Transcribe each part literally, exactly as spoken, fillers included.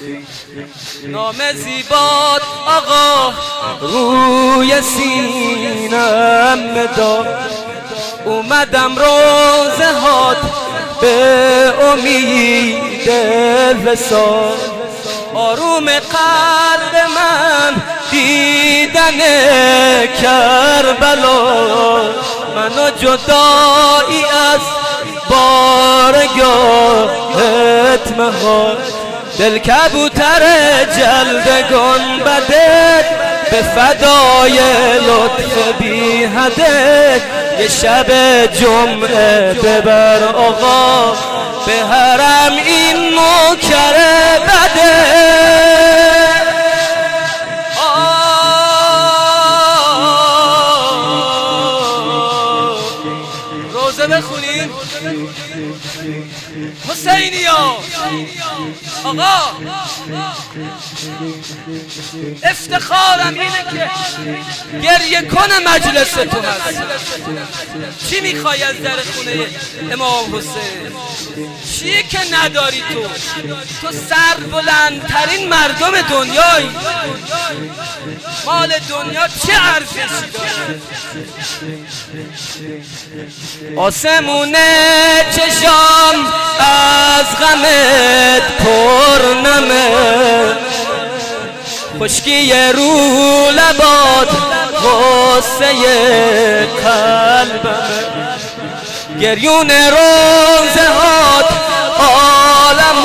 نام زیبات آقا روی سینم مداد، اومدم روزه هات به امید وصال. آروم قلب من دیدن کربلا، منو جدایی از بارگاهت مهار. دل کبوتر جلد گنبدت به فدای لطف بی حدت، یه شب جمعه ببر آقا به حرم این نوکر بده. روزه بخونیم حسینی ها. آقا افتخارم اینه که گریه کنه مجلستون هست. چی میخوای از در خونه امام حسین؟ چیه که نداری تو؟ تو سربلندترین مردم دنیایی، مال دنیا چه ارزشی داره؟ آسمون چشام از غمت پر نمه، خشکی رو لبات غصه قلبمه. گریون روزه هات عالم و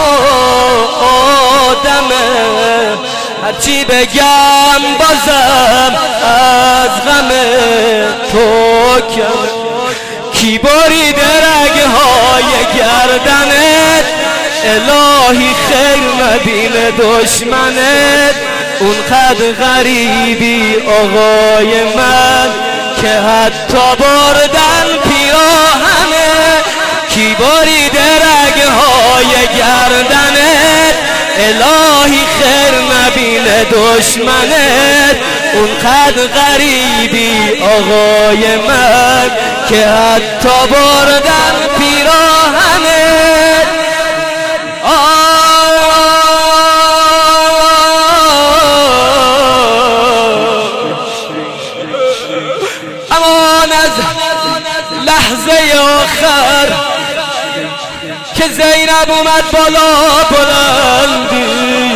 آدمه، هرچی بگم بازم از غم تو کمه. کی بریده رگهای گردنت، الهی خیر نبین دشمنت. اونقدر غریبی آقای من که حتی بردن پیراهنه. کی بریده رگهای گردنت، الهی خیر نبین دشمنت. اونقدر غریبی آقای من که حتی بردن پیراهنت. امان از لحظه آخر که زینب اومد بالا بلندی،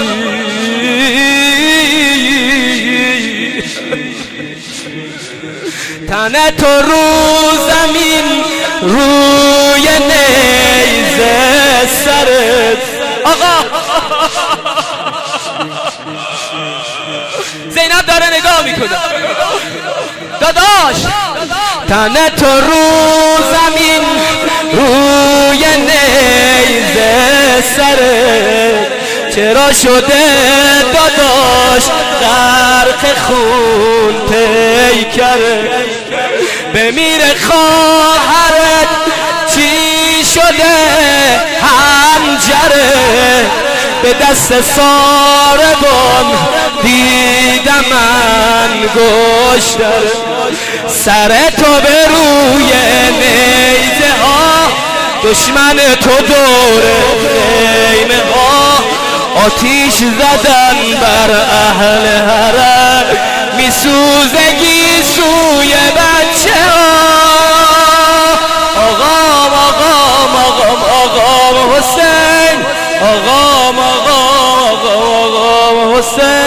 تنه تو رو زمین روی نیزه سرت. آقا زینب داره نگاه میکنه. داداش تنه تو رو زمین روی نیزه سرت، چرا شده داداش غرق خون پیکرت؟ بمیره خواهرت چی شده حنجره؟ به دست ساربان دیدم من گشتر، سر تو به روی نیزه ها، دشمن تو دور خیمه ها. آتیش زدن بر اهل حرم، میسوزگی سوی بچه ها. آقام آقام آقام آقام حسین، آقام آقام آقام آقام حسین.